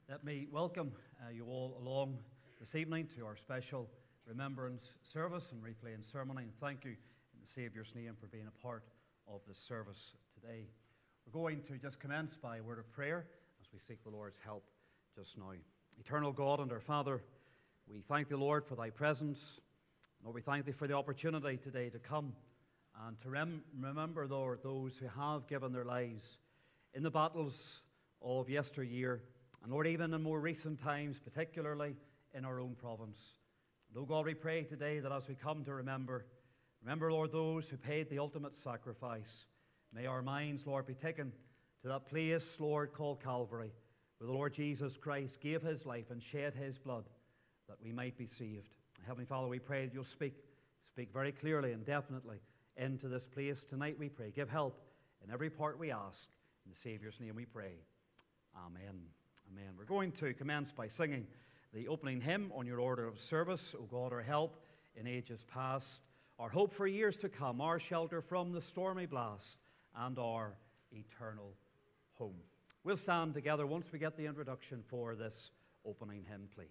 Let me welcome you all along this evening to our special remembrance service and Wreath-laying ceremony, and thank you in the Saviour's name for being a part of this service today. We're going to just commence by a word of prayer as we seek the Lord's help just now. Eternal God and our Father, we thank the Lord for thy presence. Lord, we thank thee for the opportunity today to come and to remember, Lord, those who have given their lives in the battles of yesteryear, and Lord, even in more recent times, particularly in our own province. And, oh God, we pray today that as we come to remember, Lord, those who paid the ultimate sacrifice. May our minds, Lord, be taken to that place, Lord, called Calvary, where the Lord Jesus Christ gave his life and shed his blood that we might be saved. Heavenly Father, we pray that you'll speak very clearly and definitely into this place tonight, we pray. Give help in every part we ask. In the Saviour's name we pray. Amen. Amen. We're going to commence by singing the opening hymn on your order of service. O God, our help in ages past, our hope for years to come, our shelter from the stormy blast, and our eternal home. We'll stand together once we get the introduction for this opening hymn, please.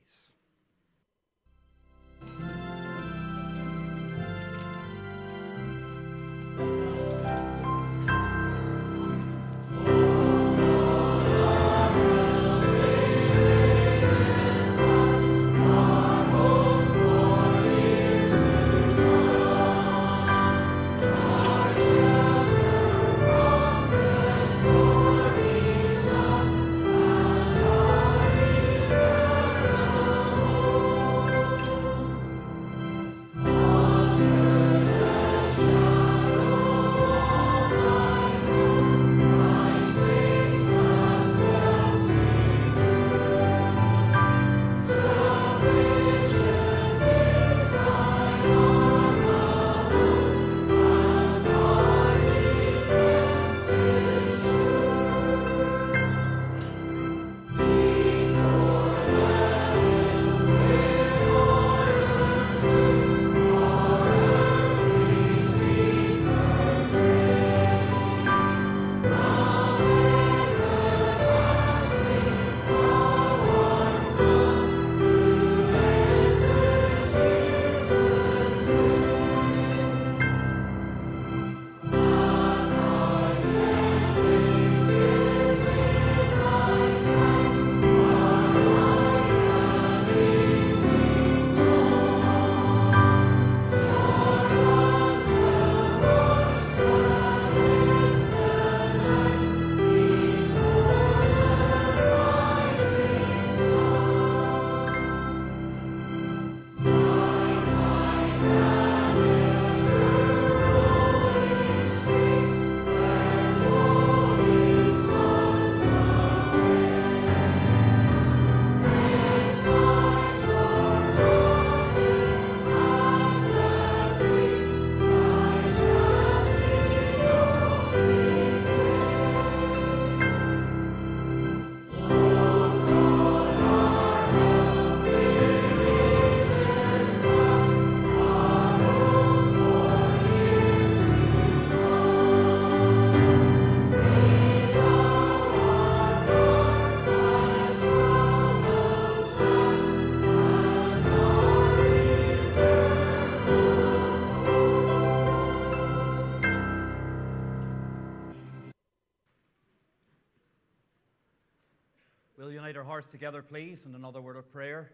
We'll unite our hearts together, please, in another word of prayer.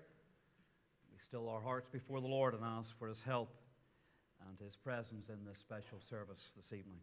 We still our hearts before the Lord and ask for his help and his presence in this special service this evening.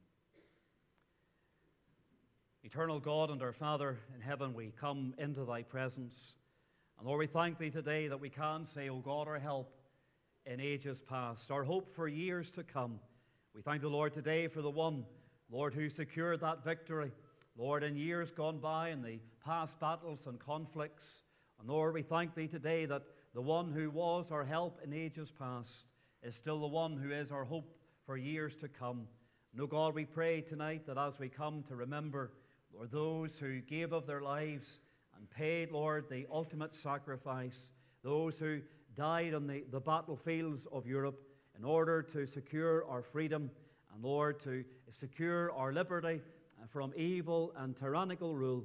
Eternal God and our Father in heaven, we come into thy presence. And Lord, we thank thee today that we can say, O God, our help in ages past, our hope for years to come. We thank the Lord today for the one, Lord, who secured that victory, Lord, in years gone by in the past battles and conflicts. And Lord, we thank thee today that the one who was our help in ages past is still the one who is our hope for years to come. And, oh God, we pray tonight that as we come to remember, Lord, those who gave of their lives and paid, Lord, the ultimate sacrifice, those who died on the battlefields of Europe in order to secure our freedom and, Lord, to secure our liberty from evil and tyrannical rule. We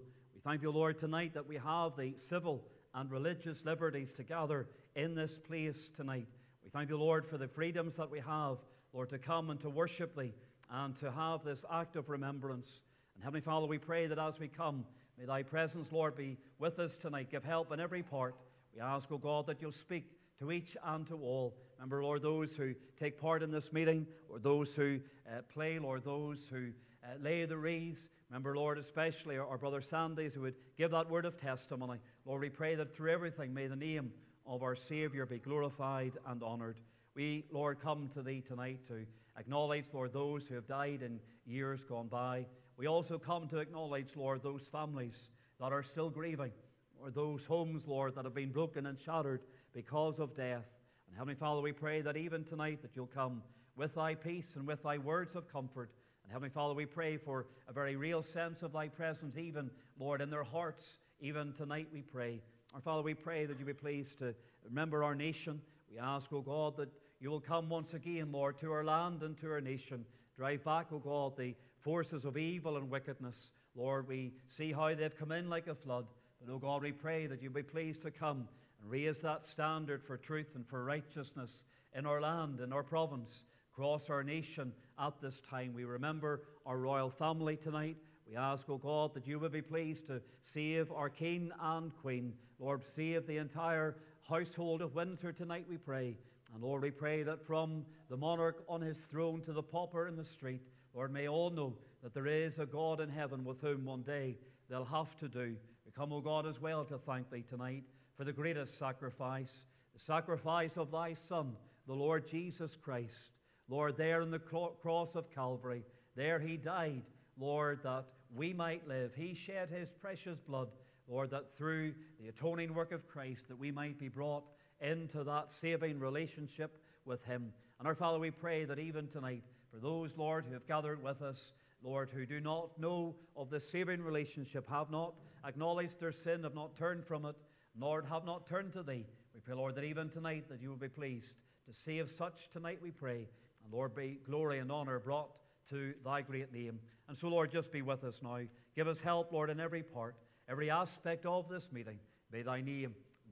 thank you, Lord, tonight that we have the civil and religious liberties to gather in this place tonight. We thank you, Lord, for the freedoms that we have, Lord, to come and to worship Thee and to have this act of remembrance. And Heavenly Father, we pray that as we come, may Thy presence, Lord, be with us tonight. Give help in every part. We ask, O God, that You'll speak to each and to all. Remember, Lord, those who take part in this meeting, or those who play, Lord, those who lay the wreaths. Remember, Lord, especially our brother Sandys, who would give that word of testimony. Lord, we pray that through everything may the name of our Savior be glorified and honored. We, Lord, come to Thee tonight to acknowledge, Lord, those who have died in years gone by. We also come to acknowledge, Lord, those families that are still grieving, or those homes, Lord, that have been broken and shattered because of death. And Heavenly Father, we pray that even tonight that You'll come with Thy peace and with Thy words of comfort. And Heavenly Father, we pray for a very real sense of Thy presence, even, Lord, in their hearts. Even tonight we pray. Our Father, we pray that You be pleased to remember our nation. We ask, O God, that You will come once again, Lord, to our land and to our nation. Drive back, O God, the forces of evil and wickedness. Lord, we see how they've come in like a flood. But, O God, we pray that You be pleased to come and raise that standard for truth and for righteousness in our land, in our province, across our nation at this time. We remember our royal family tonight. We ask, O God, that You would be pleased to save our King and Queen. Lord, save the entire household of Windsor tonight, we pray. And Lord, we pray that from the monarch on his throne to the pauper in the street, Lord, may all know that there is a God in heaven with whom one day they'll have to do. We come, O God, as well to thank Thee tonight for the greatest sacrifice, the sacrifice of Thy Son, the Lord Jesus Christ. Lord, there in the cross of Calvary, there He died, Lord, that we might live. He shed His precious blood, Lord, that through the atoning work of Christ, that we might be brought into that saving relationship with Him. And our Father, we pray that even tonight, for those, Lord, who have gathered with us, Lord, who do not know of the saving relationship, have not acknowledged their sin, have not turned from it, Lord, have not turned to Thee, we pray, Lord, that even tonight that You will be pleased to save such tonight, we pray. And Lord, be glory and honor brought to Thy great name. And so, Lord, just be with us now. Give us help, Lord, in every part, every aspect of this meeting. May Thy name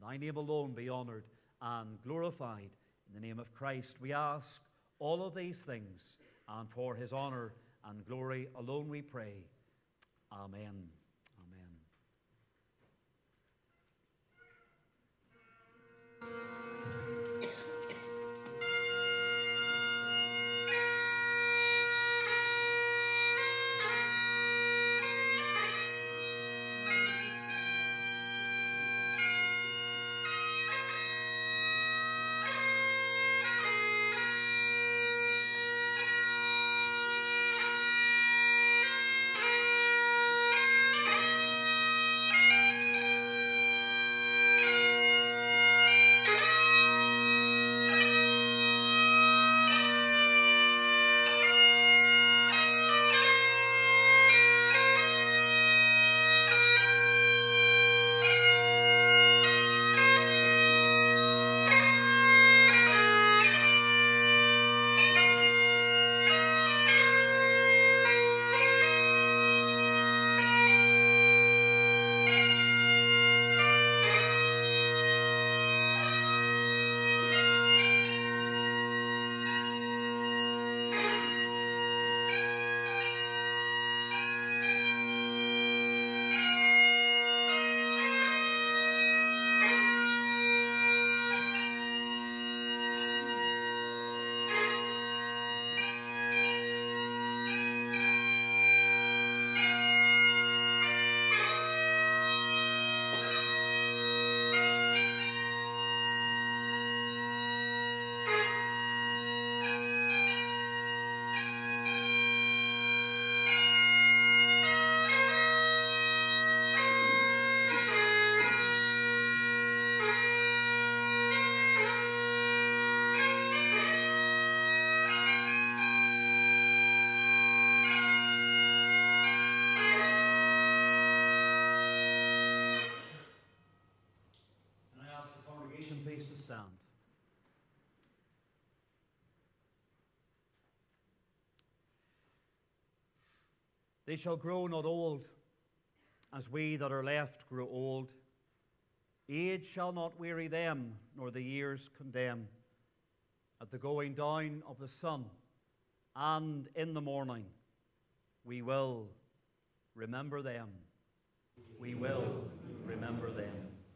alone be honored and glorified. In the name of Christ, we ask all of these things, and for His honor and glory alone we pray. Amen. Amen. Please to stand. They shall grow not old, as we that are left grow old. Age shall not weary them, nor the years condemn. At the going down of the sun, and in the morning, we will remember them. We will remember them.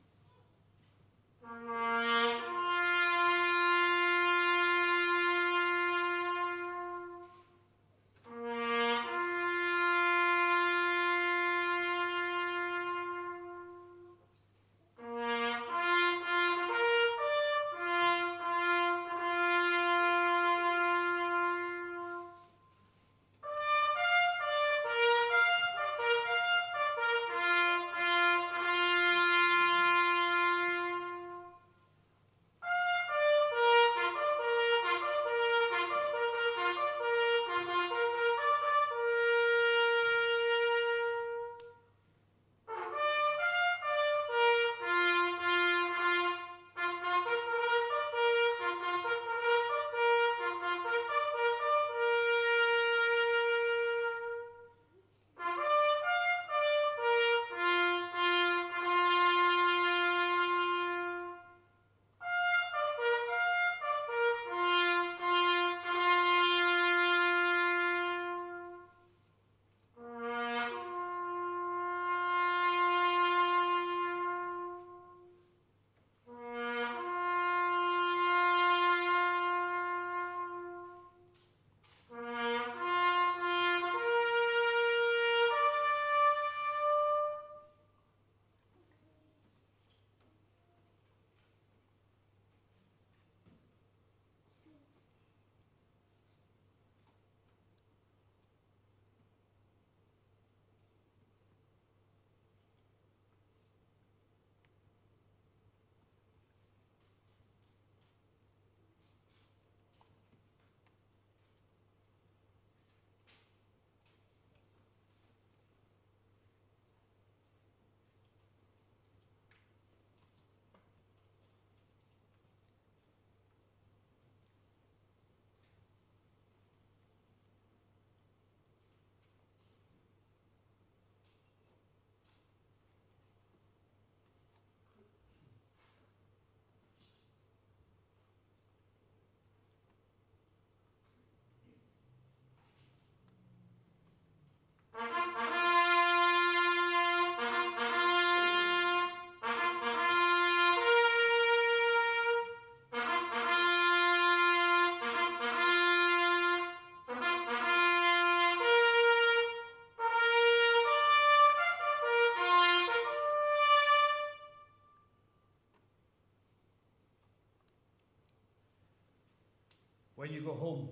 When you go home,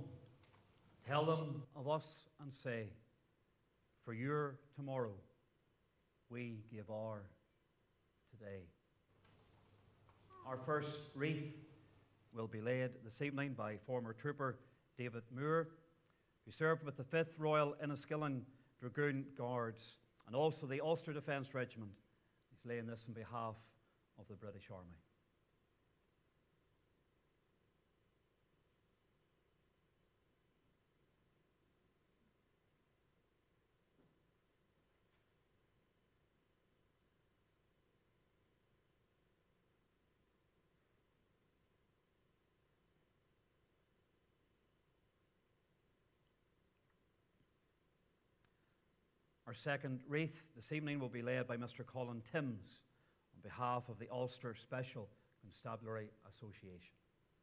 tell them of us and say, for your tomorrow, we give our today. Our first wreath will be laid this evening by former trooper David Moore, who served with the 5th Royal Enniskillen Dragoon Guards and also the Ulster Defence Regiment. He's laying this on behalf of the British Army. Our second wreath this evening will be led by Mr. Colin Timms on behalf of the Ulster Special Constabulary Association.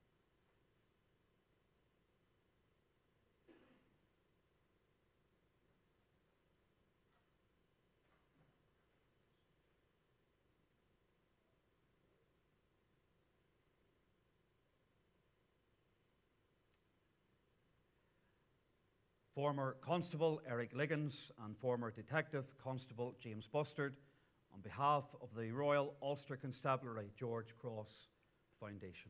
Former Constable Eric Liggins and former Detective Constable James Bustard on behalf of the Royal Ulster Constabulary George Cross Foundation.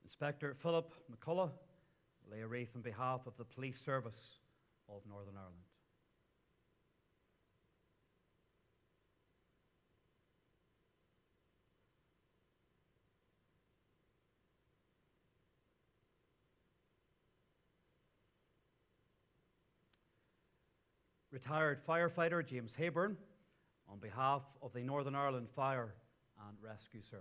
Inspector Philip McCullough will lay a wreath on behalf of the Police Service of Northern Ireland. Retired firefighter James Hayburn on behalf of the Northern Ireland Fire and Rescue Service.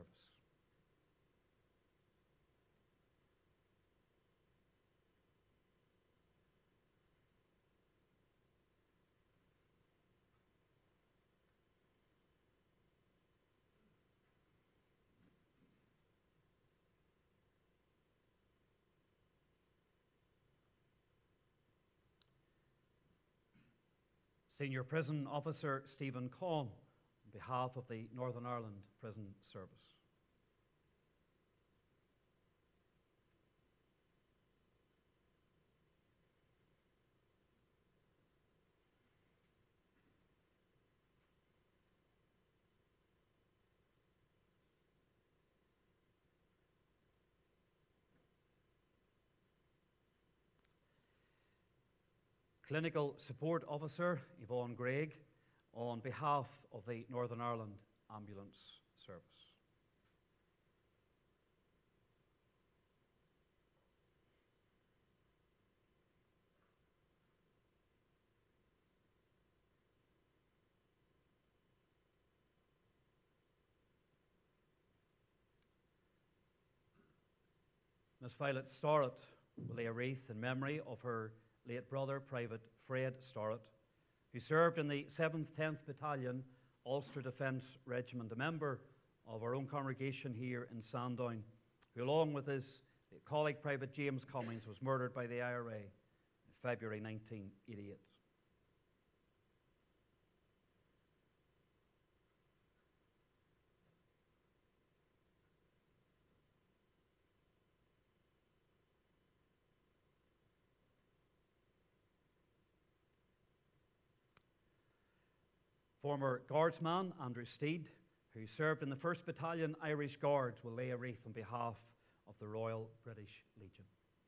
Senior Prison Officer Stephen Conn on behalf of the Northern Ireland Prison Service. Clinical Support Officer Yvonne Greig on behalf of the Northern Ireland Ambulance Service. Miss Violet Starrett will lay a wreath in memory of her late brother, Private Fred Starrett, who served in the 7th 10th Battalion Ulster Defence Regiment, a member of our own congregation here in Sandown, who along with his colleague Private James Cummings was murdered by the IRA in February 1988. Former Guardsman Andrew Steed, who served in the 1st Battalion Irish Guards, will lay a wreath on behalf of the Royal British Legion.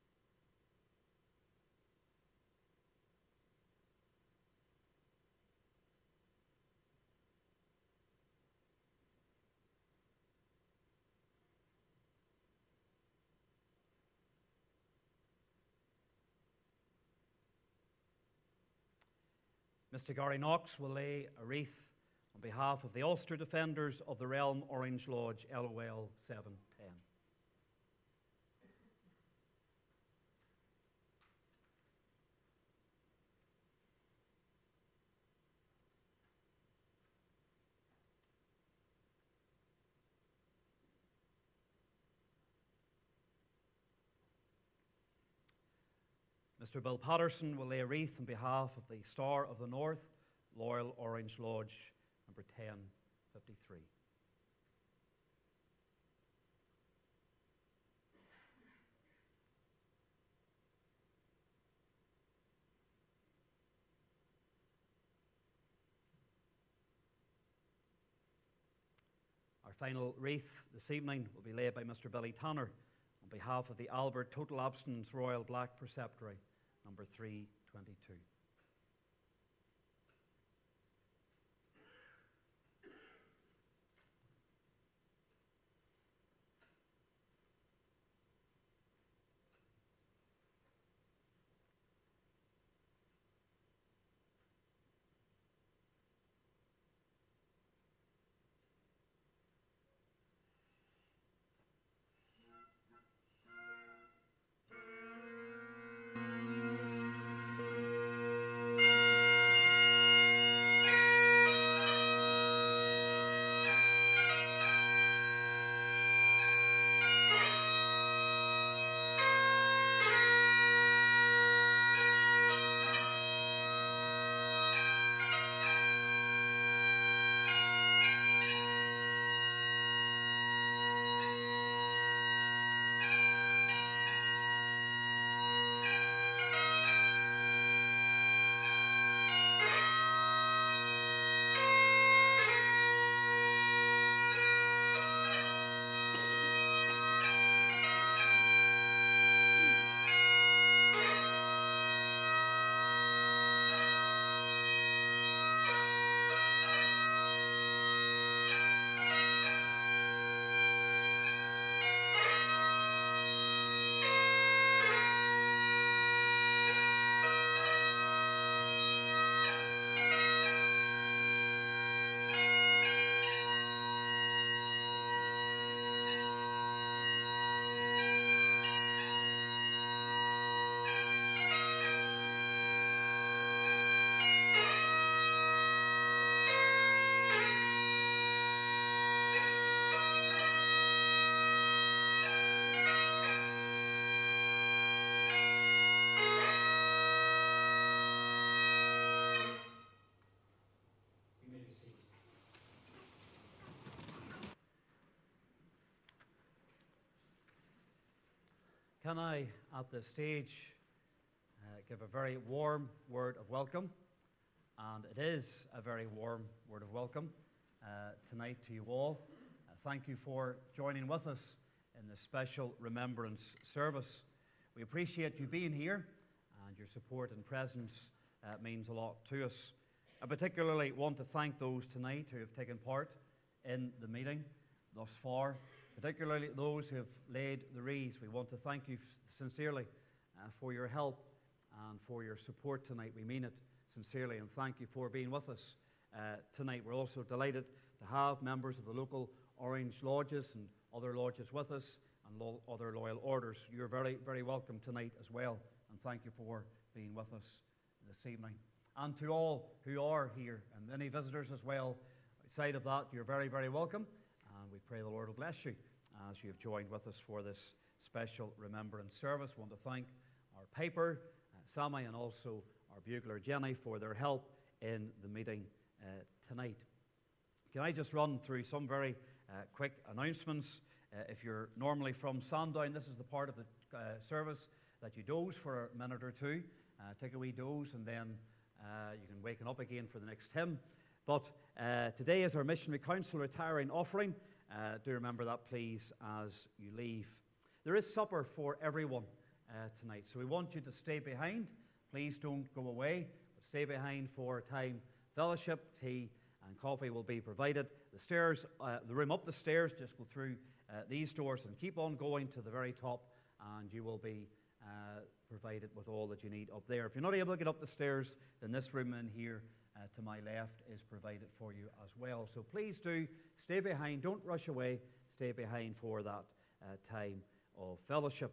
Mr. Gary Knox will lay a wreath on behalf of the Ulster Defenders of the Realm Orange Lodge, LOL 710. Mr. Bill Patterson will lay a wreath on behalf of the Star of the North, Loyal Orange Lodge, number 1053. Our final wreath this evening will be laid by Mr. Billy Tanner on behalf of the Albert Total Abstinence Royal Black Preceptory, number 322. Can I, at this stage, give a very warm word of welcome, and it is a very warm word of welcome tonight to you all. Thank you for joining with us in this special remembrance service. We appreciate you being here, and your support and presence means a lot to us. I particularly want to thank those tonight who have taken part in the meeting thus far, particularly those who have laid the wreaths. We want to thank you sincerely for your help and for your support tonight. We mean it sincerely, and thank you for being with us tonight. We're also delighted to have members of the local Orange Lodges and other lodges with us, and other loyal orders. You're very, very welcome tonight as well, and thank you for being with us this evening. And to all who are here, and any visitors as well, outside of that, you're very, very welcome, and we pray the Lord will bless you as you have joined with us for this special remembrance service. I want to thank our piper, Sammy, and also our bugler, Jenny, for their help in the meeting tonight. Can I just run through some very quick announcements? If you're normally from Sandown, this is the part of the service that you doze for a minute or two. Take a wee doze, and then you can waken up again for the next hymn. But today is our Missionary Council retiring offering. Do remember that, please, as you leave. There is supper for everyone tonight, so we want you to stay behind. Please don't go away, but stay behind for time fellowship. Tea and coffee will be provided. The stairs, the room up the stairs, just go through these doors and keep on going to the very top, and you will be provided with all that you need up there. If you're not able to get up the stairs, then this room in here to my left is provided for you as well. So please do stay behind. Don't rush away. Stay behind for that time of fellowship.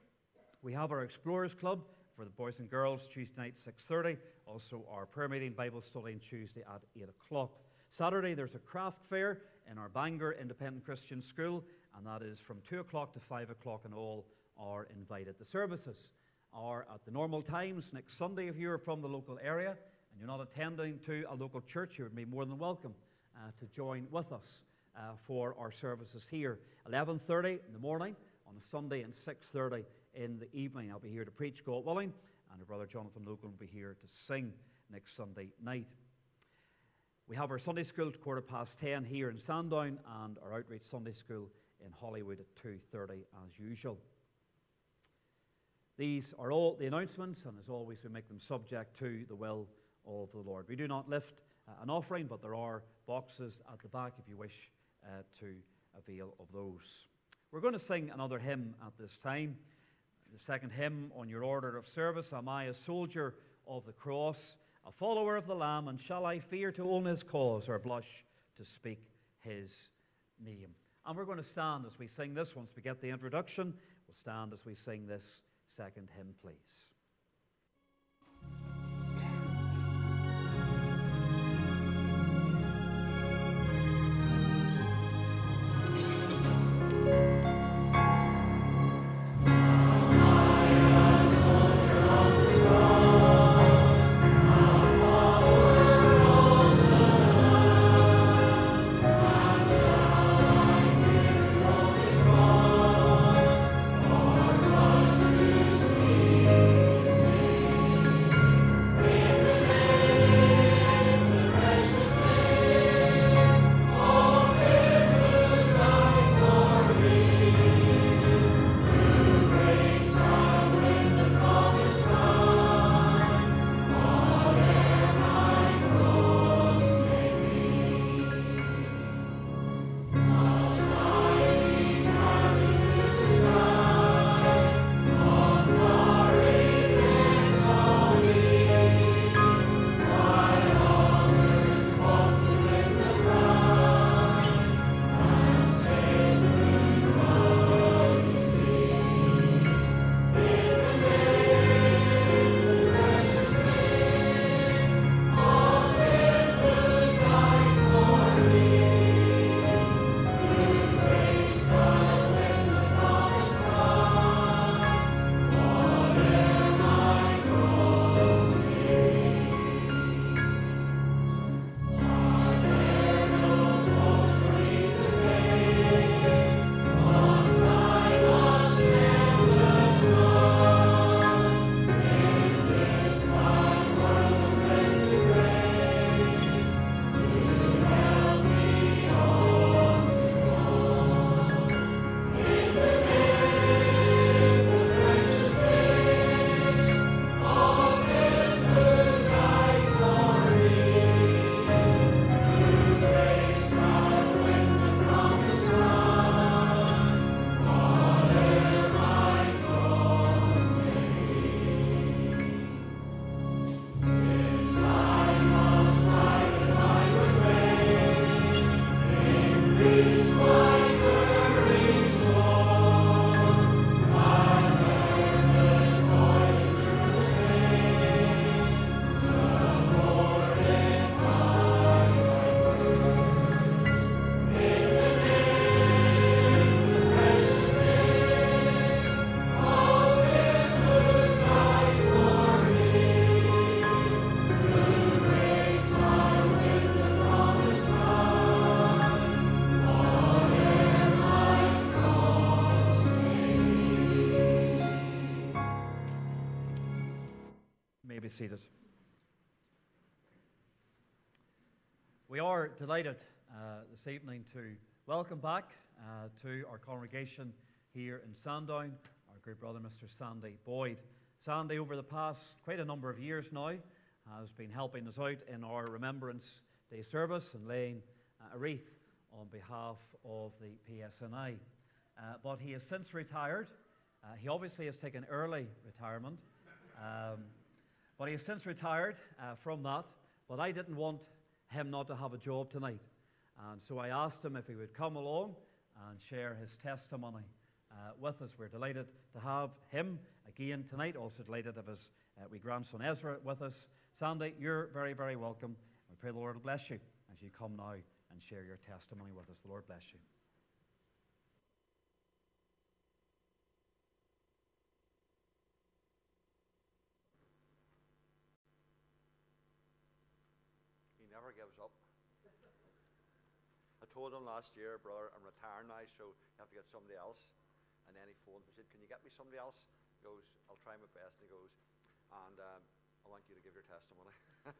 We have our Explorers Club for the boys and girls Tuesday night 6:30. Also our prayer meeting, Bible study on Tuesday at 8 o'clock. Saturday there's a craft fair in our Bangor Independent Christian School, and that is from 2 o'clock to 5 o'clock, and all are invited. The services are at the normal times. Next Sunday, if you're from the local area and you're not attending to a local church, you would be more than welcome to join with us for our services here. 11:30 in the morning on a Sunday and 6:30 in the evening. I'll be here to preach, God willing, and our brother Jonathan Logan will be here to sing next Sunday night. We have our Sunday school at 10:15 here in Sandown, and our outreach Sunday school in Hollywood at 2:30 as usual. These are all the announcements, and as always we make them subject to the will of the Lord. We do not lift an offering, but there are boxes at the back if you wish to avail of those. We're going to sing another hymn at this time. The second hymn on your order of service: Am I a soldier of the cross, a follower of the Lamb, and shall I fear to own his cause, or blush to speak his name? And we're going to stand as we sing this. Once we get the introduction, we'll stand as we sing this second hymn, please. Thank be seated. We are delighted this evening to welcome back to our congregation here in Sandown our good brother Mr. Sandy Boyd. Sandy, over the past quite a number of years now, has been helping us out in our Remembrance Day service and laying a wreath on behalf of the PSNI. But he has since retired. He obviously has taken early retirement, but he has since retired from that. But I didn't want him not to have a job tonight, and so I asked him if he would come along and share his testimony with us. We're delighted to have him again tonight. Also delighted to have his wee grandson Ezra with us. Sandy, you're very, very welcome. We pray the Lord will bless you as you come now and share your testimony with us. The Lord bless you. He never gives up. I told him last year, brother, I'm retiring now, so you have to get somebody else. And then he phoned me and said, can you get me somebody else? He goes, I'll try my best. And he goes, and I want you to give your testimony.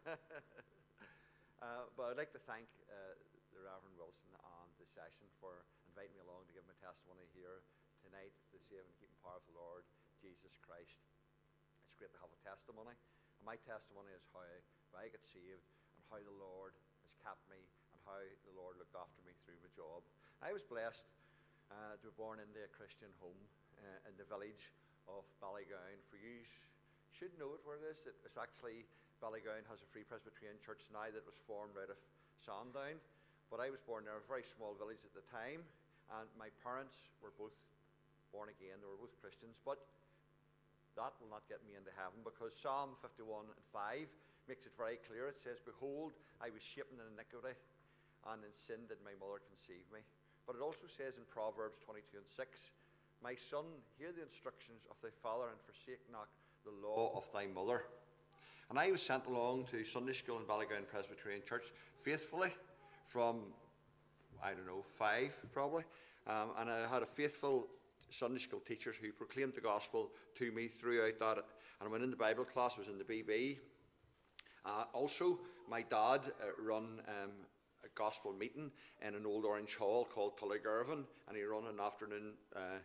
But I'd like to thank the Reverend Wilson and the session for inviting me along to give my testimony here tonight, to save and keeping power of the Lord Jesus Christ. It's great to have a testimony. And my testimony is how I got saved and how the Lord has kept me and how the Lord looked after me through my job. I was blessed to be born into a Christian home in the village of Ballygown. For you should know it where it is. It's actually, Ballygown has a Free Presbyterian church now that was formed out of Sandown. But I was born there, a very small village at the time, and my parents were both born again. They were both Christians, but that will not get me into heaven, because Psalm 51:5 makes it very clear. It says, behold, I was shapen in iniquity, and in sin did my mother conceive me. But it also says in Proverbs 22:6, my son, hear the instructions of thy father, and forsake not the law of thy mother. And I was sent along to Sunday school in Ballygown Presbyterian Church faithfully from, 5 probably. And I had a faithful Sunday school teachers who proclaimed the gospel to me throughout that. And I went into Bible class, I was in the BB. Also, my dad run a gospel meeting in an old orange hall called Tullygirvan, and he run an afternoon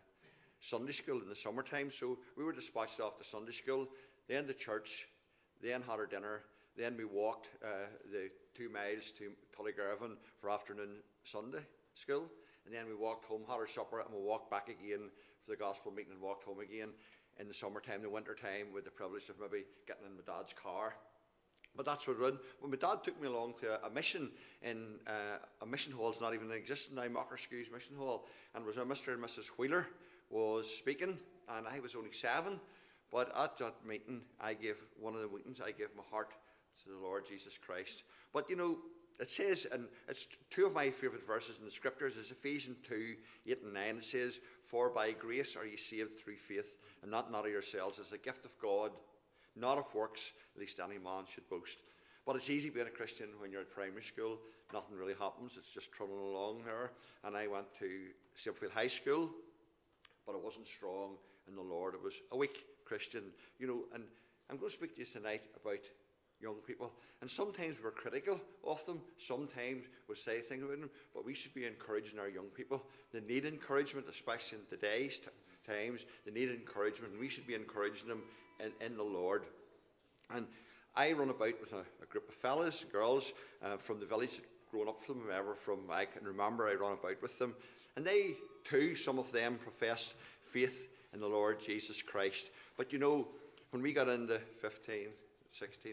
Sunday school in the summertime. So we were dispatched off to Sunday school, then to church, then had our dinner, then we walked the 2 miles to Tullygirvan for afternoon Sunday school, and then we walked home, had our supper, and we walked back again for the gospel meeting and walked home again in the summertime. The winter time, with the privilege of maybe getting in my dad's car. But that's what it was. When my dad took me along to a mission in a mission hall, it's not even existing now, Mockerskews Mission Hall, and it was a Mr. and Mrs. Wheeler was speaking, and I was only 7. But at that meeting, one of the meetings, I gave my heart to the Lord Jesus Christ. But it says, and it's 2 of my favourite verses in the scriptures, is Ephesians 2:8 and 9. It says, for by grace are ye saved through faith, and not of yourselves, as a gift of God, not of works, lest any man should boast. But it's easy being a Christian when you're at primary school. Nothing really happens. It's just trundling along there. And I went to Sapefield High School, but I wasn't strong in the Lord. I was a weak Christian, and I'm going to speak to you tonight about young people. And sometimes we're critical of them. Sometimes we say things about them, but we should be encouraging our young people. They need encouragement, especially in today's times. They need encouragement, and we should be encouraging them in the Lord. And I run about with a group of fellas, girls from the village, growing up from ever from I can remember. I run about with them, and they too, some of them, profess faith in the Lord Jesus Christ. But when we got into 15, 16,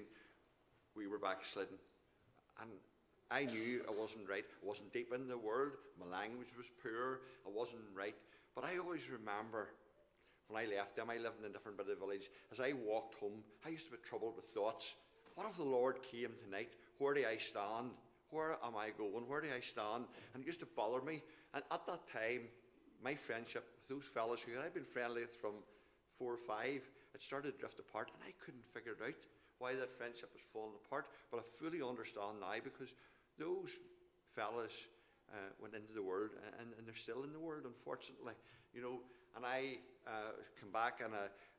we were backslidden, and I knew I wasn't right. I wasn't deep in the word. My language was poor. I wasn't right. But I always remember when I left them, I lived in a different bit of the village. As I walked home, I used to be troubled with thoughts. What if the Lord came tonight? Where do I stand? Where am I going? Where do I stand? And it used to bother me. And at that time, my friendship with those fellas who I'd been friendly with from 4 or 5, it started to drift apart, and I couldn't figure it out why that friendship was falling apart. But I fully understand now, because those fellas went into the world, and they're still in the world, unfortunately. And I come back, and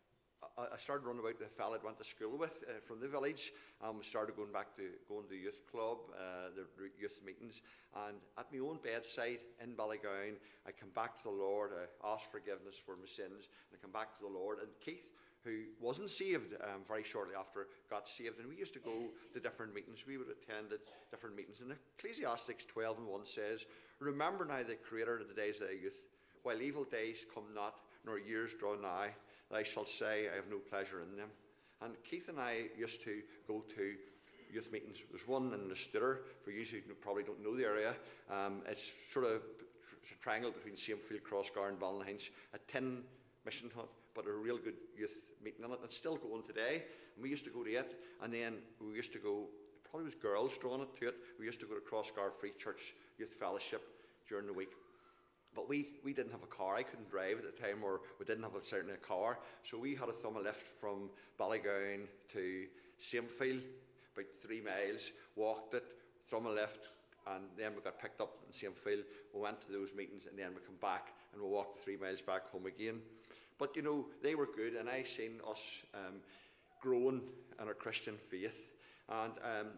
I started running about the fella I went to school with from the village. We started going to youth club, the youth meetings. And at my own bedside in Ballygowan, I come back to the Lord. I asked forgiveness for my sins. And I come back to the Lord. And Keith, who wasn't saved very shortly after, got saved. And we used to go to different meetings. We would attend different meetings. And Ecclesiastes 12:1 says, "Remember now the Creator of the days of thy youth, while evil days come not, nor years draw nigh, thou shalt say, I have no pleasure in them." And Keith and I used to go to youth meetings. There's one in the Stutter, for you who probably don't know the area. It's sort of a triangle between Samefield, Crossgar and Ballinhinch, a tin mission hut, but a real good youth meeting in it. It's still going today. And we used to go to it, and then we used to go, it probably was girls drawn it to it, we used to go to Crossgar Free Church Youth Fellowship during the week. But we didn't have a car. I couldn't drive at the time, or we didn't have a car. So we had a thumb a lift from Ballygowan to Samefield, about 3 miles, walked it, thumb a lift, and then we got picked up in Samefield. We went to those meetings, and then we come back, and we walked the 3 miles back home again. But, you know, they were good, and I seen us growing in our Christian faith. And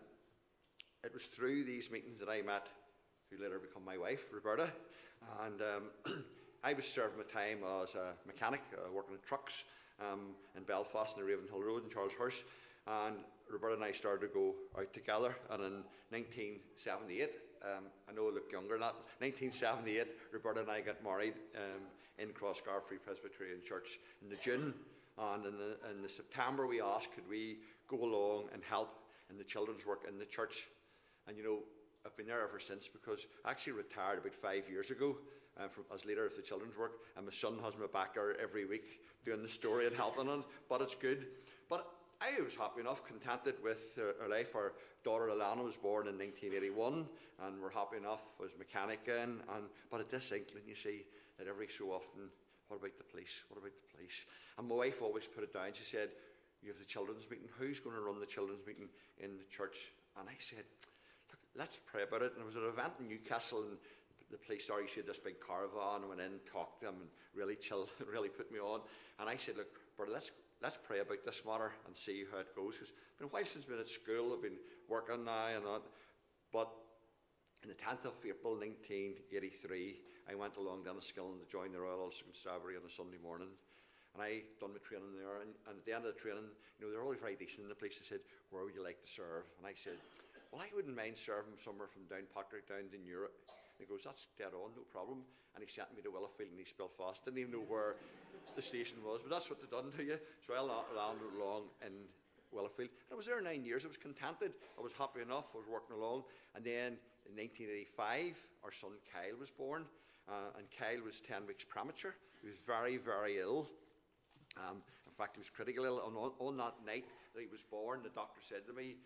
it was through these meetings that I met who later became my wife, Roberta. And I was serving my time as a mechanic, working in trucks in Belfast on the Ravenhill Road in Charleshurst. And Roberta and I started to go out together. And in 1978, I know I look younger than that, 1978, Roberta and I got married in Crossgar Free Presbyterian Church in the June. And in the September, we asked, could we go along and help in the children's work in the church? And, you know, I've been there ever since, because I actually retired about 5 years ago as leader of the children's work, and my son has my back there every week doing the story and helping on it, but it's good. But I was happy enough, contented with our life. Our daughter Alana was born in 1981, and we're happy enough as mechanic in. But at this inkling, you see that every so often, what about the police? What about the police? And my wife always put it down. She said, you have the children's meeting. Who's going to run the children's meeting in the church? And I said, let's pray about it. And it was an event in Newcastle, and the police there, you see this big caravan, and went in, talked to them, and really chill, really put me on. And I said, look, brother, let's pray about this matter and see how it goes. Because it's been a while since I've been at school. I've been working now and that. But on the 10th of April 1983, I went along down to Skillen to join the Royal Ulster Constabulary on a Sunday morning. And I done my training there. And at the end of the training, you know, they're all very decent in the police. They said, where would you like to serve? And I said, well, I wouldn't mind serving somewhere from down Patrick down to Europe. And he goes, that's dead on, no problem. And he sent me to Willowfield in East Belfast. Didn't even know where the station was, but that's what they done to you. So I landed along in Willowfield. And I was there 9 years. I was contented. I was happy enough. I was working along. And then in 1985, our son Kyle was born. And Kyle was 10 weeks premature. He was very, very ill. In fact, he was critically ill. On that night that he was born, the doctor said to me,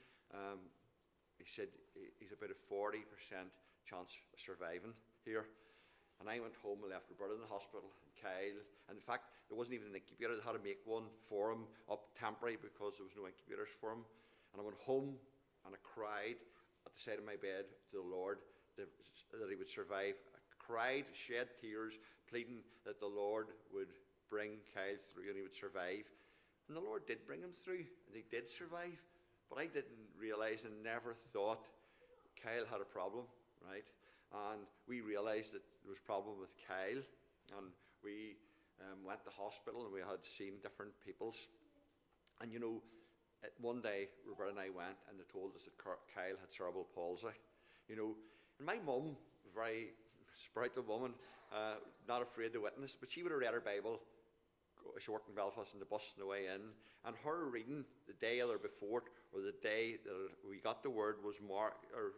he said he's about a 40% chance of surviving here. And I went home and left Roberta in the hospital, and Kyle. And in fact, there wasn't even an incubator. They had to make one for him up temporary because there was no incubators for him. And I went home and I cried at the side of my bed to the Lord that he would survive. I cried, shed tears, pleading that the Lord would bring Kyle through and he would survive. And the Lord did bring him through, and he did survive. But I didn't realise and never thought Kyle had a problem, right? And we realised that there was a problem with Kyle, and we went to hospital and we had seen different peoples. And you know, one day Roberta and I went, and they told us that Kyle had cerebral palsy. You know, and my mum, very spiritual woman, not afraid to witness, but she would have read her Bible. She worked in Belfast on the bus on the way in, and her reading the day either before it or the day that we got the word was Mark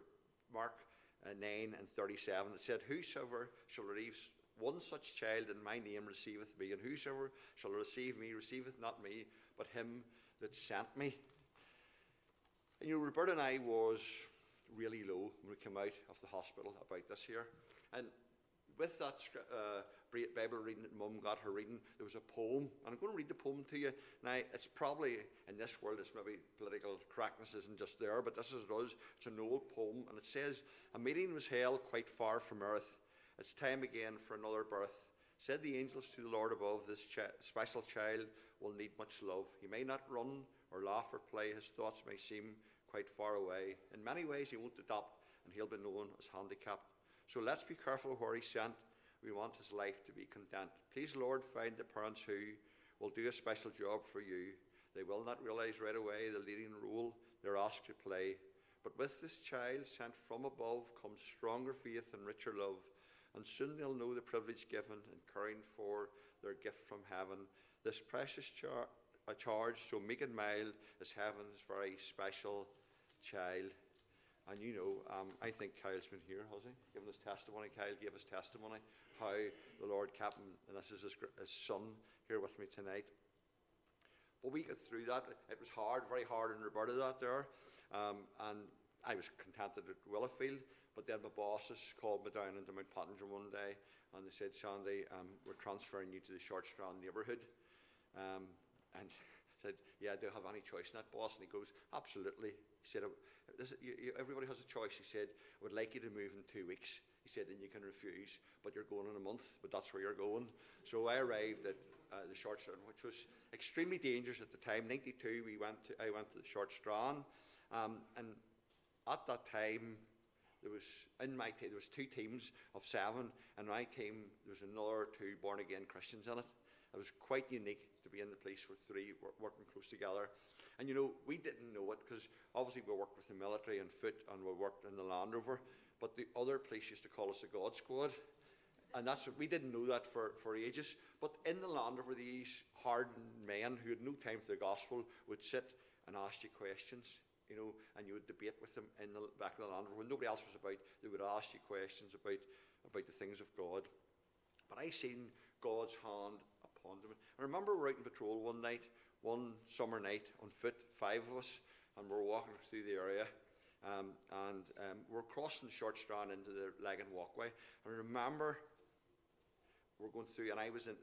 9:37. It said, whosoever shall receive one such child in my name receiveth me, and whosoever shall receive me receiveth not me, but him that sent me. And you know, Roberta and I was really low when we came out of the hospital about this here. And with that Bible reading that Mum got her reading, there was a poem, and I'm going to read the poem to you. Now, it's probably, in this world, it's maybe political correctness isn't just there, but this is it is. It's an old poem, and it says, a meeting was held quite far from earth. It's time again for another birth. Said the angels to the Lord above, this special child will need much love. He may not run or laugh or play. His thoughts may seem quite far away. In many ways he won't adopt, and he'll be known as handicapped. So let's be careful where he's sent. We want his life to be content. Please, Lord, find the parents who will do a special job for you. They will not realize right away the leading role they're asked to play. But with this child sent from above comes stronger faith and richer love. And soon they'll know the privilege given in caring for their gift from heaven. This precious charge, so meek and mild, is heaven's very special child. And you know, I think Kyle's been here, has he? Given his testimony. Kyle gave his testimony, how the Lord kept him, and this is his son here with me tonight. But we got through that. It was hard, very hard in Roberta that there. And I was contented at Willowfield. But then my bosses called me down into Mount Pottinger one day, and they said, Sandy, we're transferring you to the Short Strand neighbourhood. And I said, yeah, do I have any choice in that, boss? And he goes, absolutely. He said, everybody has a choice. He said, I would like you to move in 2 weeks. He said, then you can refuse, but you're going in a month, but that's where you're going. So I arrived at the Short Strand, which was extremely dangerous at the time. 92, I went to the Short Strand. And at that time, there was 2 teams of 7, and my team, there was another 2 born-again Christians in it. It was quite unique to be in the police with 3 working close together. And you know, we didn't know it, because obviously we worked with the military and foot, and we worked in the Land Rover, but the other police used to call us the God Squad. And we didn't know that for ages. But in the Land Rover, these hardened men who had no time for the gospel would sit and ask you questions. You know, and you would debate with them in the back of the Land Rover. When nobody else was about, they would ask you questions about the things of God. But I seen God's hand upon them. I remember we were out in patrol one summer night on foot, 5 of us, and we were walking through the area. We're crossing Short Strand into the Legan Walkway. And I remember we're going through, and I was in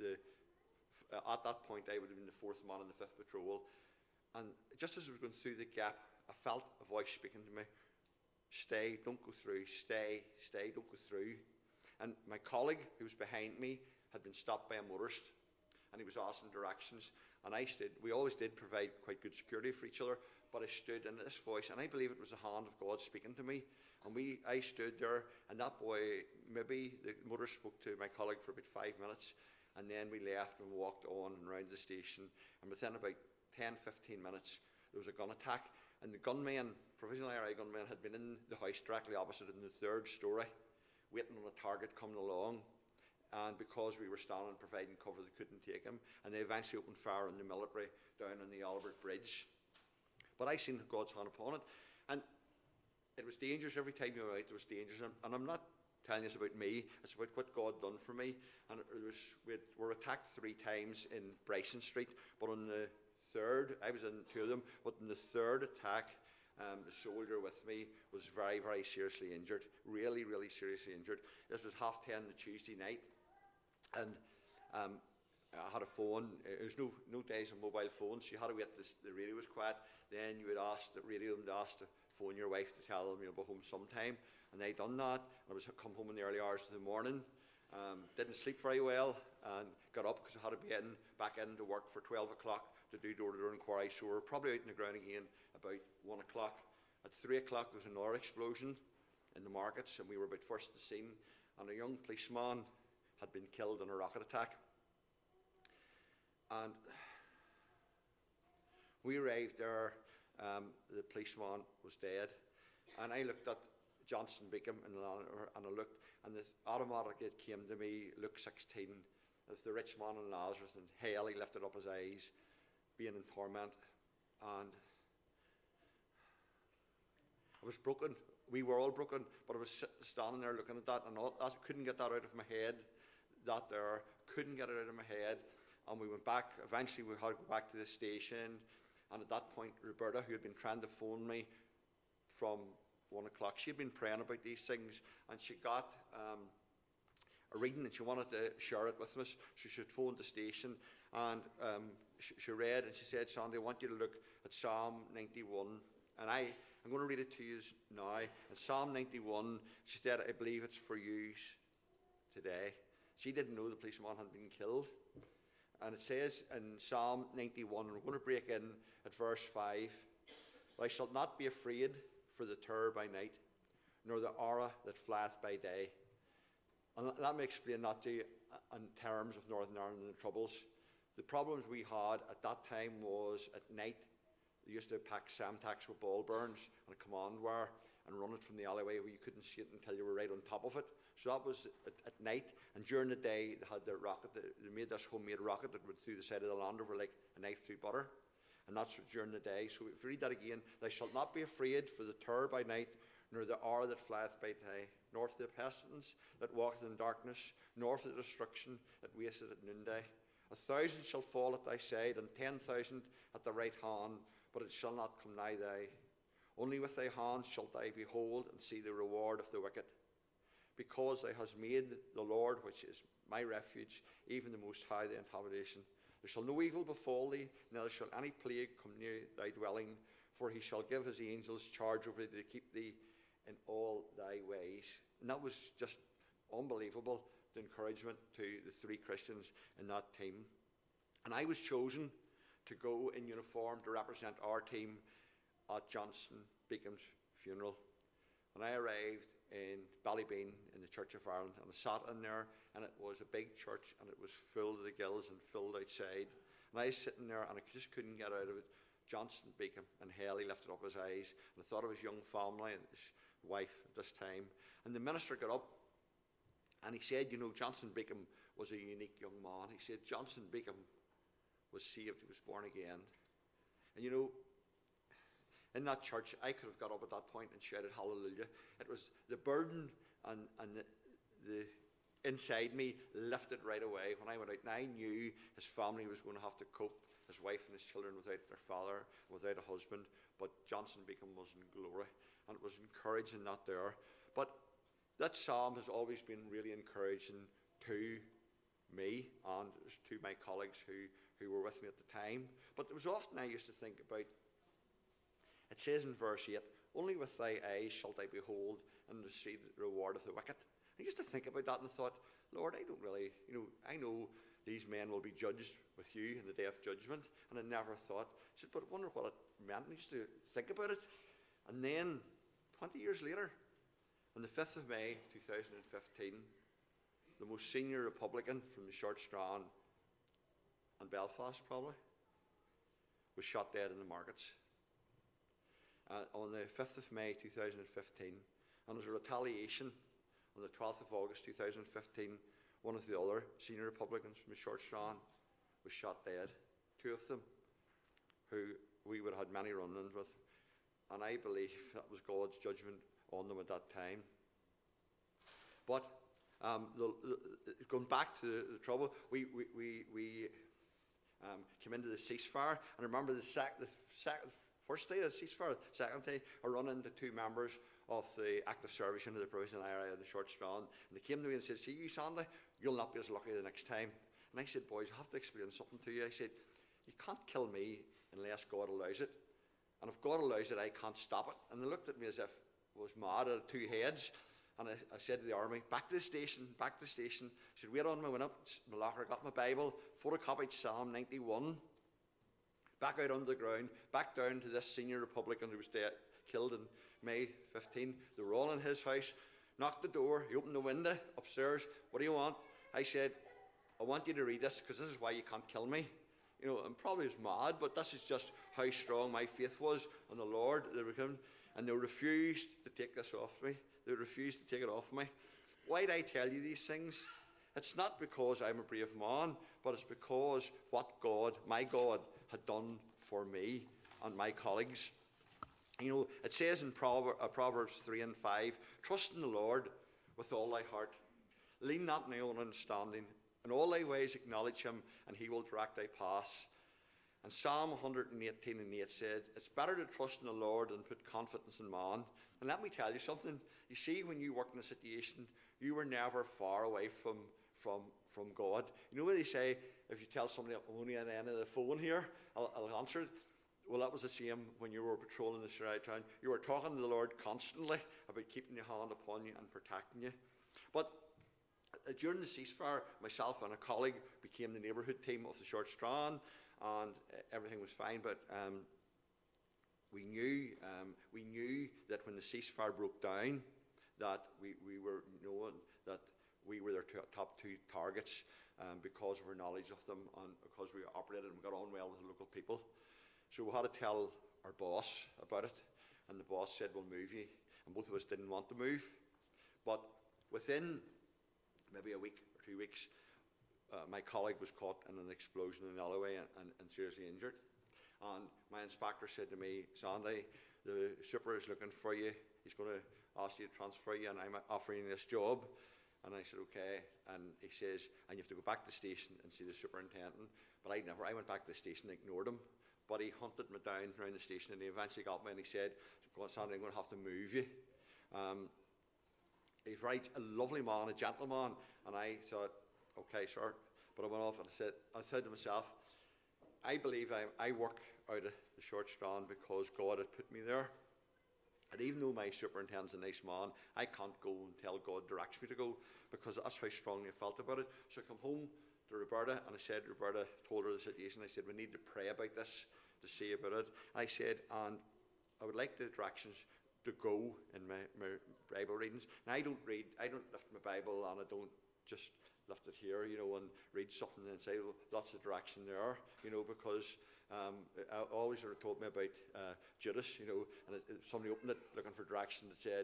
at that point, I would have been the 4th man in the 5th patrol. And just as I was going through the gap, I felt a voice speaking to me, stay, don't go through, stay, don't go through. And my colleague who was behind me had been stopped by a motorist, and he was asking directions. And I stood, we always did provide quite good security for each other, but I stood in this voice, and I believe it was the hand of God speaking to me. And I stood there, and that boy, maybe the motorist spoke to my colleague for about 5 minutes, and then we left and walked on and round the station, and within about 10-15 minutes, there was a gun attack, and the gunmen, Provisional IRA gunmen, had been in the house directly opposite in the 3rd story, waiting on a target coming along. And because we were standing providing cover, they couldn't take him, and they eventually opened fire on the military down on the Albert Bridge. But I seen God's hand upon it, and it was dangerous. Every time you were out, it was dangerous. And I'm not telling you about me, it's about what God done for me. And we were attacked 3 times in Bryson Street, but on the 3rd, I was in 2 of them, but in the 3rd attack, the soldier with me was very, very seriously injured, really, really seriously injured. This was 10:30 the Tuesday night, and I had a phone. There was no days of mobile phones, so you had to wait till the radio was quiet. Then you would ask the radio and ask to phone your wife to tell them you'll be home sometime, and they done that. And I was come home in the early hours of the morning. Didn't sleep very well, and got up because I had to be back into work for 12 o'clock to do door-to-door inquiry. So we were probably out in the ground again about 1 o'clock. At 3 o'clock, there was another explosion in the markets, and we were about first at the scene. And a young policeman had been killed in a rocket attack. And we arrived there. The policeman was dead, and I looked at Johnson Beacom and I looked, and the automatic it came to me, Luke 16, as the rich man in Lazarus, and hell, he lifted up his eyes, being in torment, and I was broken. We were all broken, but I was standing there looking at that, and I couldn't get that out of my head. Couldn't get it out of my head. And we went back. Eventually, we had to go back to the station. And at that point, Roberta, who had been trying to phone me from 1 o'clock, she had been praying about these things, and she got a reading, and she wanted to share it with us. So she phoned the station, and she read, and she said, Sandy, I want you to look at Psalm 91. And I'm going to read it to you now. In Psalm 91, she said, I believe it's for you today. She didn't know the policeman had been killed. And it says in Psalm 91, and we're going to break in at verse 5, "Thou shalt not be afraid for the terror by night, nor the arrow that flieth by day." And let me explain that to you in terms of Northern Ireland and the Troubles. The problems we had at that time was at night, they used to pack Semtex with ball bearings and a command wire and run it from the alleyway where you couldn't see it until you were right on top of it. So that was at night. And during the day, they had their rocket. They made this homemade rocket that went through the side of the Land Rover like a knife through butter. And that's during the day. So if you read that again, "Thou shalt not be afraid for the terror by night, nor the hour that flieth by day, nor for the pestilence that walketh in darkness, nor for the destruction that wasteth at noonday. 1,000 shall fall at thy side, and 10,000 at thy right hand, but it shall not come nigh thee. Only with thy hands shalt thou behold and see the reward of the wicked. Because thou hast made the Lord, which is my refuge, even the Most High, thy habitation. There shall no evil befall thee, neither shall any plague come near thy dwelling. For he shall give his angels charge over thee to keep thee in all thy ways." And that was just unbelievable, the encouragement to the three Christians in that team. And I was chosen to go in uniform to represent our team at Johnson Beacon's funeral. And I arrived in Ballybean in the Church of Ireland, and I sat in there, and it was a big church, and it was full to the gills and filled outside. And I was sitting there, and I just couldn't get out of it. Johnson Beacon, and hell, he lifted up his eyes, and I thought of his young family and his wife at this time. And the minister got up, and he said, Johnson Beacon was a unique young man. He said, Johnson Beacon was saved, he was born again. And in that church, I could have got up at that point and shouted hallelujah. It was the burden and the inside me lifted right away when I went out. And I knew his family was going to have to cope, his wife and his children, without their father, without a husband. But Johnson Beacon was in glory, and it was encouraging that there. But that psalm has always been really encouraging to me and to my colleagues who were with me at the time. But there was often I used to think about, it says in verse 8, "Only with thy eyes shalt thou behold and see the reward of the wicked." I used to think about that and I thought, Lord, I don't really, I know these men will be judged with you in the day of judgment. And I never thought, I said, but I wonder what it meant. I used to think about it. And then, 20 years later, on the 5th of May, 2015, the most senior Republican from the Short Strand and Belfast, probably, was shot dead in the markets. On the 5th of May 2015, and as a retaliation, on the 12th of August 2015, one of the other senior Republicans from the Short Strand was shot dead. Two of them, who we would have had many run-ins with, and I believe that was God's judgment on them at that time. But going back to the trouble, we came into the ceasefire, and I remember the first day of the ceasefire, second day, I run into two members of the active service into the provisional area in the Short Strand, and they came to me and said, "See you, Sandy, you'll not be as lucky the next time." And I said, "Boys, I have to explain something to you." I said, "You can't kill me unless God allows it, and if God allows it, I can't stop it." And they looked at me as if I was mad. I had two heads. And I said to the army, "Back to the station, back to the station." I said, "Wait on me." I went up to my locker, got my Bible, photocopied Psalm 91, back out on the ground, back down to this senior Republican who was dead, killed in May 15. They were all in his house, knocked the door, he opened the window upstairs. "What do you want?" I said, "I want you to read this, because this is why you can't kill me." I'm probably as mad, but this is just how strong my faith was on the Lord. And they refused to take this off me. They refused to take it off me. Why do I tell you these things? It's not because I'm a brave man, but it's because what God, my God, had done for me and my colleagues. It says in Proverbs 3 and 5, "Trust in the Lord with all thy heart. Lean not on thy own understanding. In all thy ways acknowledge him, and he will direct thy paths." And Psalm 118 and 8 said, "It's better to trust in the Lord than put confidence in man." And let me tell you something. You see, when you work in a situation, you were never far away from God. When they say, if you tell somebody, "I'm only at the end of the phone here, I'll answer it." Well, that was the same when you were patrolling the surrounding town. You were talking to the Lord constantly about keeping your hand upon you and protecting you. But During the ceasefire, myself and a colleague became the neighbourhood team of the Short Strand, and everything was fine. But we knew that when the ceasefire broke down, that we were knowing that we were their top two targets, because of our knowledge of them and because we operated and got on well with the local people. So we had to tell our boss about it, and the boss said, "We'll move you." And both of us didn't want to move. But within maybe a week or 2 weeks, my colleague was caught in an explosion in Alloway and seriously injured. And my inspector said to me, "Sandy, the super is looking for you. He's going to ask you to transfer you, and I'm offering you this job." And I said, "Okay." And he says, "And you have to go back to the station and see the superintendent." But I went back to the station and ignored him. But he hunted me down around the station, and he eventually got me, and he said, "Sandy, I'm going to have to move you." He's a lovely man, a gentleman. And I thought, "Okay, sir." But I went off and I said to myself, I believe I work out of the Short Strand because God had put me there. And even though my superintendent's a nice man, I can't go until God directs me to go, because that's how strongly I felt about it. So I come home to Roberta, and Roberta told her the situation. I said, "We need to pray about this, to see about it." I said, "And I would like the directions to go in my Bible readings." Now, I don't lift my Bible, and I don't just lift it here, and read something and say, "Well, that's the direction there," because I always sort of told me about Judas, and somebody opened it looking for direction that said,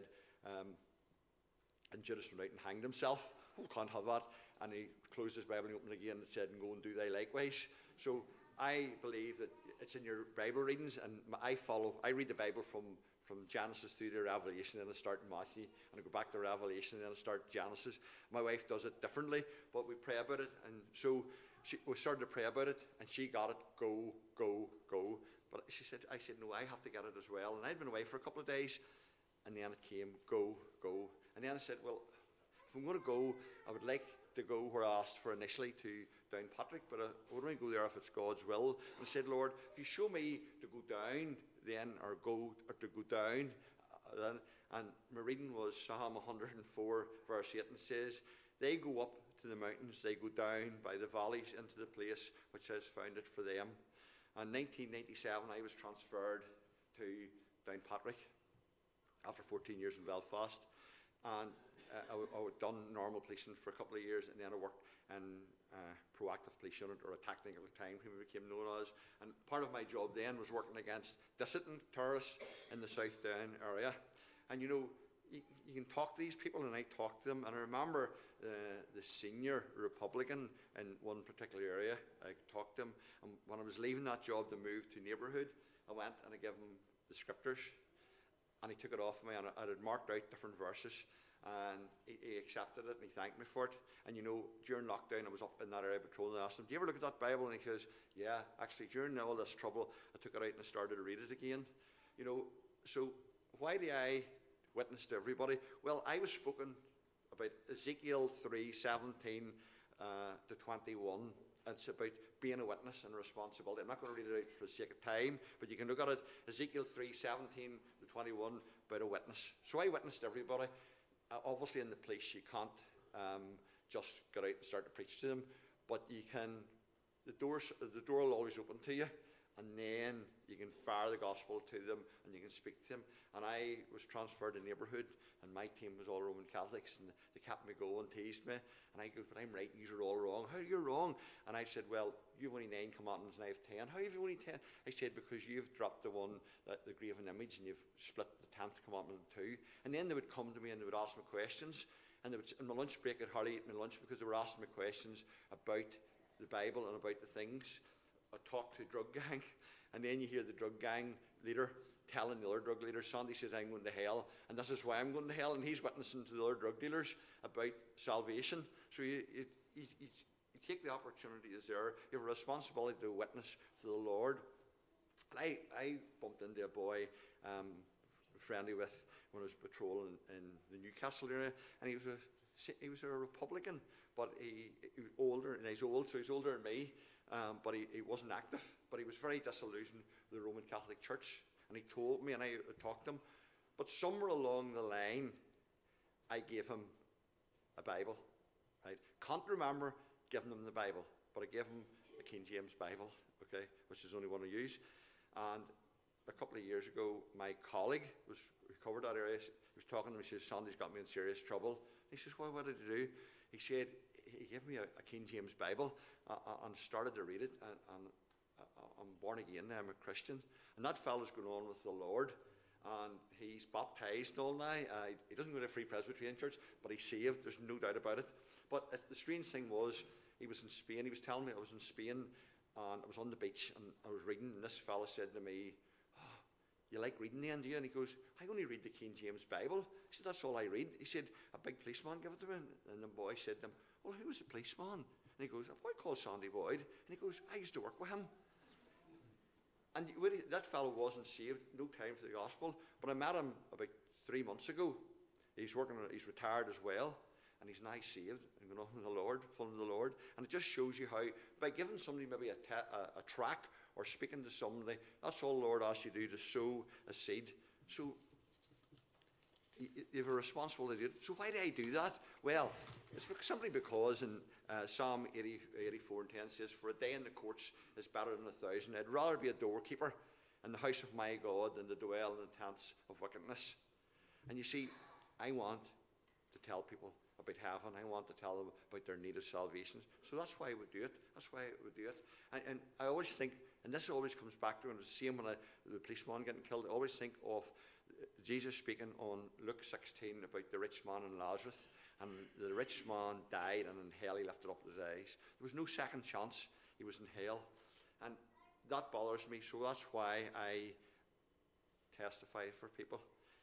and Judas went out and hanged himself. "Oh, can't have that." And he closed his Bible and opened it again and said, "And go and do thy likewise." So I believe that it's in your Bible readings, and I read the Bible from Genesis through to Revelation, and I start in Matthew, and I go back to Revelation, and then I start Genesis. My wife does it differently, but we pray about it. And so we started to pray about it, and she got it, go, go, go. But I said, "No, I have to get it as well." And I'd been away for a couple of days, and then it came, go, go. And then I said, "Well, if I'm going to go, I would like to go where I asked for initially, to Downpatrick, but I would only go there if it's God's will." And I said, "Lord, if you show me to go down, then, or to go down," then." And my reading was Psalm 104, verse 8, and says, "They go up to the mountains, they go down by the valleys into the place which has founded for them." In 1997, I was transferred to Downpatrick after 14 years in Belfast, and I done normal policing for a couple of years, and then I worked in proactive police unit, or a tactical time, we became known as. And part of my job then was working against dissident terrorists in the South Down area. And you can talk to these people, and I talked to them. And I remember the senior Republican in one particular area. I talked to him, and when I was leaving that job to move to neighbourhood, I went and I gave him the scriptures, and he took it off me, and I had marked out different verses. And he accepted it, and he thanked me for it. And during lockdown, I was up in that area patrolling, and I asked him, "Do you ever look at that Bible?" And he says, "Yeah, actually, during all this trouble, I took it out and I started to read it again." So why do I witness to everybody? Well, I was spoken about Ezekiel 3:17 to 21. It's about being a witness and a responsibility. I'm not going to read it out for the sake of time, but you can look at it. Ezekiel 3:17 to 21, about a witness. So I witnessed everybody. Obviously, in the police, you can't just get out and start to preach to them, but you can. The door will always open to you, and then you can fire the gospel to them, and you can speak to them. And I was transferred to neighbourhood, and my team was all Roman Catholics, and they kept me going, teased me, and I go, "But I'm right, you're all wrong." "How are you wrong?" And I said, "Well, you've only 9 commandments, and I have 10. "How have you only 10? I said, "Because you've dropped the graven image, and you've split the 10th commandment in 2. And then they would come to me, and they would ask me questions, and in my lunch break, I'd hardly eat my lunch, because they were asking me questions about the Bible and about the things. I talked to a drug gang, and then you hear the drug gang leader telling the other drug leaders, "Sandy says I'm going to hell, and this is why I'm going to hell," and he's witnessing to the other drug dealers about salvation. So you take the opportunity is there. You have a responsibility to witness to the Lord. And I bumped into a boy friendly with when I was patrolling in the Newcastle area, and he was a Republican, but he was older, and he's old, so he's older than me. But he wasn't active, but he was very disillusioned with the Roman Catholic Church. And he told me, and I talked to him. But somewhere along the line, I gave him a Bible. right? Can't remember giving them the Bible, but I gave them a King James Bible, okay, which is the only one I use. And a couple of years ago, my colleague who covered that area. He was talking to me. He says, "Sandy's got me in serious trouble." He says, "Well, what did he do?" He said, he gave me a King James Bible and started to read it. And I'm born again now. I'm a Christian. And that fellow's going on with the Lord. And he's baptized and all now. He doesn't go to a Free Presbyterian church, but he's saved. There's no doubt about it. But the strange thing was, he was in Spain. He was telling me I was in Spain, and I was on the beach, and I was reading, and this fella said to me, "Oh, you like reading then, do you?" And he goes, "I only read the King James Bible." He said, "That's all I read." He said, "A big policeman gave it to me." And the boy said to him, "Well, who was the policeman?" And he goes, "A boy called Sandy Boyd." And he goes, "I used to work with him." And that fellow wasn't saved, no time for the gospel. But I met him about 3 months ago. He's retired as well. And he's now saved and going on with the Lord, full of the Lord. And it just shows you how, by giving somebody maybe a track or speaking to somebody, that's all the Lord asks you to do, to sow a seed. So you have a responsibility to do it. So why do I do that? Well, it's simply because in Psalm 84:10 says, "For a day in the courts is better than 1,000. I'd rather be a doorkeeper in the house of my God than to dwell in the tents of wickedness." And you see, I want to tell people about heaven. I want to tell them about their need of salvation. So that's why we do it. That's why we do it. And I always think, and this always comes back to, and it's the same when the policeman getting killed, I always think of Jesus speaking on Luke 16 about the rich man and Lazarus. And the rich man died, and in hell he lifted up his eyes. There was no second chance. He was in hell. And that bothers me, so that's why I testify for people.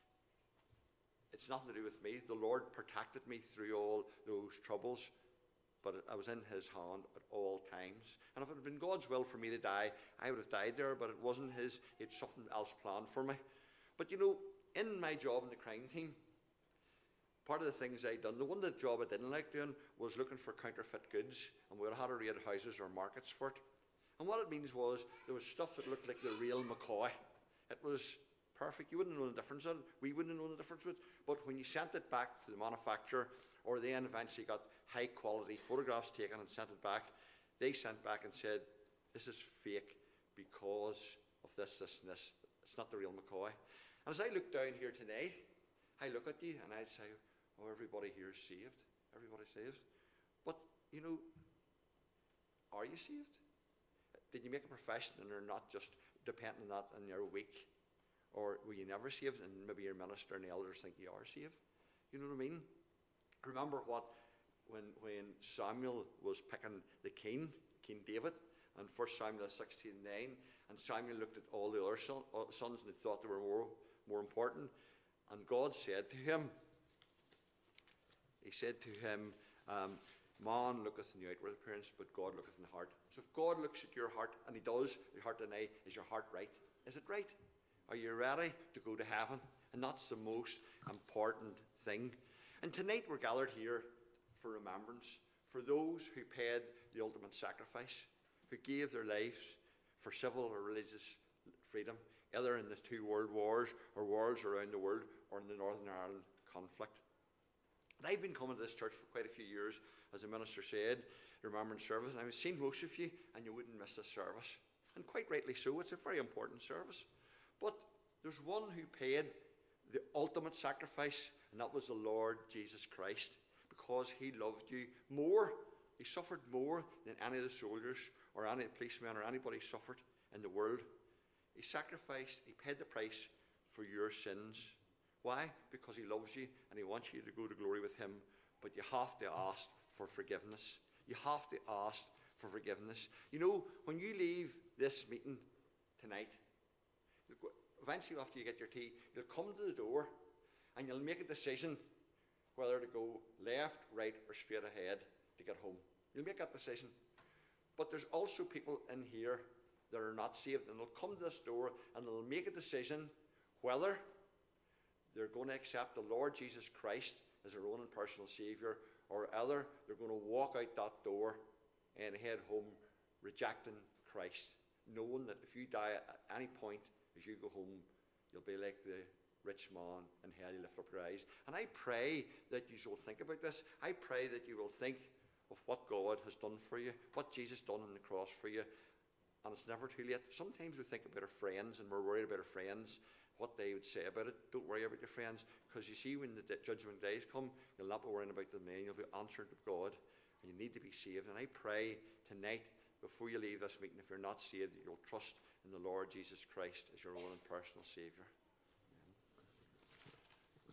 It's nothing to do with me. The Lord protected me through all those troubles, but I was in his hand at all times. And if it had been God's will for me to die, I would have died there, but it wasn't his. He had something else planned for me. But you know, in my job in the crime team, part of the things I'd done, the one job I didn't like doing was looking for counterfeit goods, and we had to raid houses or markets for it. And what it means was, there was stuff that looked like the real McCoy. It was perfect. You wouldn't know the difference in it. We wouldn't know the difference with it. But when you sent it back to the manufacturer, or then eventually got high quality photographs taken and sent it back, they sent back and said, "This is fake because of this, and this. It's not the real McCoy." And as I look down here tonight, I look at you and I say, "Oh, everybody here is saved. Everybody's saved." But, you know, are you saved? Did you make a profession and are not just depending on that and you're weak? Or were you never saved and maybe your minister and elders think you are saved? You know what I mean? Remember when Samuel was picking the king David, and 1 Samuel 16:9, and Samuel looked at all the other sons and they thought they were more important. And God said to him, "Man looketh in the outward appearance, but God looketh in the heart." So if God looks at your heart, and he does, your heart tonight, is your heart right? Is it right? Are you ready to go to heaven? And that's the most important thing. And tonight we're gathered here for remembrance, for those who paid the ultimate sacrifice, who gave their lives for civil or religious freedom, either in the 2 world wars or wars around the world, or in the Northern Ireland conflict. And I've been coming to this church for quite a few years, as the minister said, remembrance service, and I've seen most of you, and you wouldn't miss this service. And quite rightly so. It's a very important service. But there's one who paid the ultimate sacrifice, and that was the Lord Jesus Christ, because he loved you more. He suffered more than any of the soldiers or any policemen or anybody suffered in the world. He sacrificed, he paid the price for your sins. Why? Because he loves you and he wants you to go to glory with him. But you have to ask for forgiveness. You have to ask for forgiveness. You know, when you leave this meeting tonight, eventually after you get your tea, you'll come to the door and you'll make a decision whether to go left, right, or straight ahead to get home. You'll make that decision. But there's also people in here that are not saved, and they'll come to this door and they'll make a decision whether they're going to accept the Lord Jesus Christ as their own and personal Saviour, or either they're going to walk out that door and head home rejecting Christ, knowing that if you die at any point as you go home, you'll be like the rich man in hell, you lift up your eyes. And I pray that you will think about this. I pray that you will think of what God has done for you, what Jesus done on the cross for you. And it's never too late. Sometimes we think about our friends and we're worried about our friends, what they would say about it. Don't worry about your friends, because you see, when the judgment days come, you'll not be worrying about the man. You'll be answered to God, and you need to be saved. And I pray tonight, before you leave this meeting, if you're not saved, that you'll trust in the Lord Jesus Christ as your own and personal Saviour.